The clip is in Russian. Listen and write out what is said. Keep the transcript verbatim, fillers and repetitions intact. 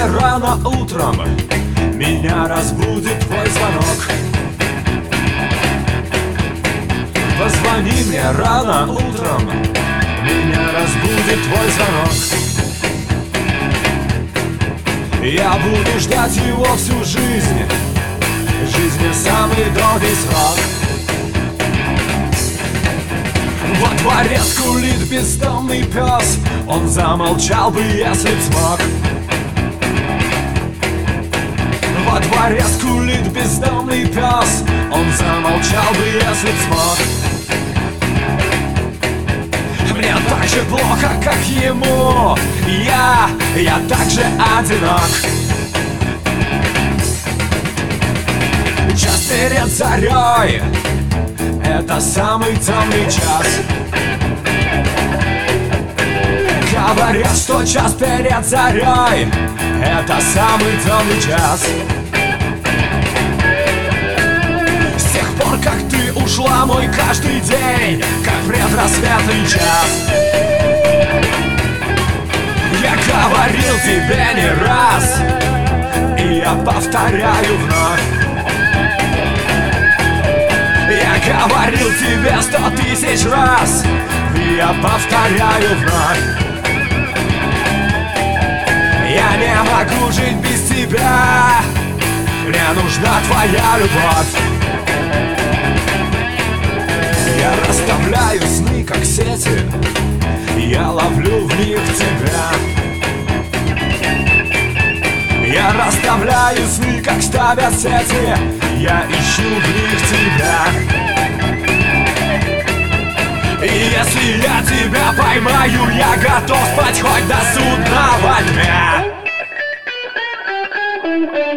мне рано утром, меня разбудит твой звонок. Позвони мне рано утром, меня разбудит твой звонок. Я буду ждать его всю жизнь, жизни самый долгий срок. Во дворе скулит бездомный пес, он замолчал бы, если б смог. Во дворе скулит бездомный пес, он замолчал бы, если б смог. Мне так же плохо, как ему, я, я так же одинок. Час перед зарей, это самый темный час. Говорят, что час перед зарей, это самый темный час. С тех пор, как ты ушла, мой каждый день как предрассветный час. Я говорил тебе не раз, и я повторяю вновь. Я говорил тебе сто тысяч раз, и я повторяю вновь. Я не могу жить без тебя, мне нужна твоя любовь. Я расставляю сны, как сети, я ловлю в них тебя. Я расставляю сны, как ставят сети, я ищу в них тебя. И если я тебя поймаю, я готов спать хоть до судного дня.